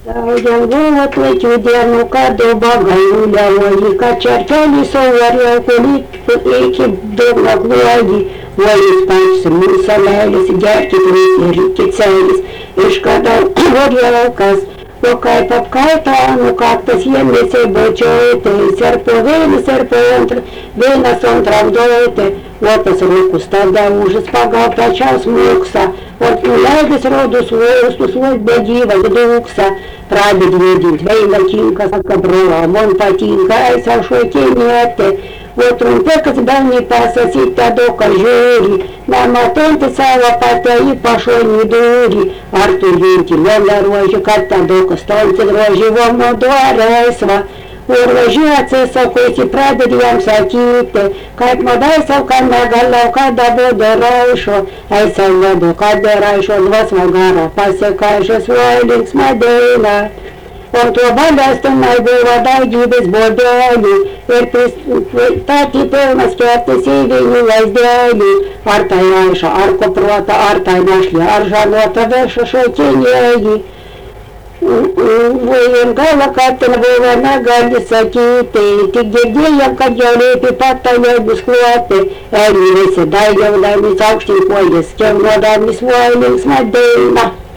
Taudem voivat letyudea kado bagaiulevoji, kačerkeli sauvarjau kulikki dognak luoji, volis paitsi mūsa leilis, gerkit visi rikit seilis, iškada vorjaukas, Lokai papkaitaanu kattas jemmisei bojoite, serpo antr, veinas antravdoite, Votas rukus tada užas pagauta čiaus mūksa, Vot nuleidis rodus vojustus vos begyvas dūksa, Praded vedint veina kinka, saka brova, man patinka, eisa šokinėti, Vot trumpekas belni pasasite doka žiūri, Nematanti savo patei pašonį dūri, Ar tu jinti lėlę ruoži, kad ta doka stonti ruoži, Vomo duoreisva, Ir važiuoja sakosi, pradedi jam sakyti, kad madai sau, kad negalau, kada būdė raišo, eisau vedu, kada raišo dvas vagaro, pasikaišęs vėl linksma daina. Ant tuo balestinai buvo daugybės bodelių ir pristatė pilnas kertis įvinių vaizdelį. Ar tai raišo, ar kopruota, ar tai našlė, ar žaluota viršų šokinėjį. Ir galo, kad ten buvo negali sakyti, tik girdėjom, kad jau reipi pat toliau bus kluoti. Elgi visi daigiaudamis aukštyn kojas, kelnuodamis voj linksmą dainą.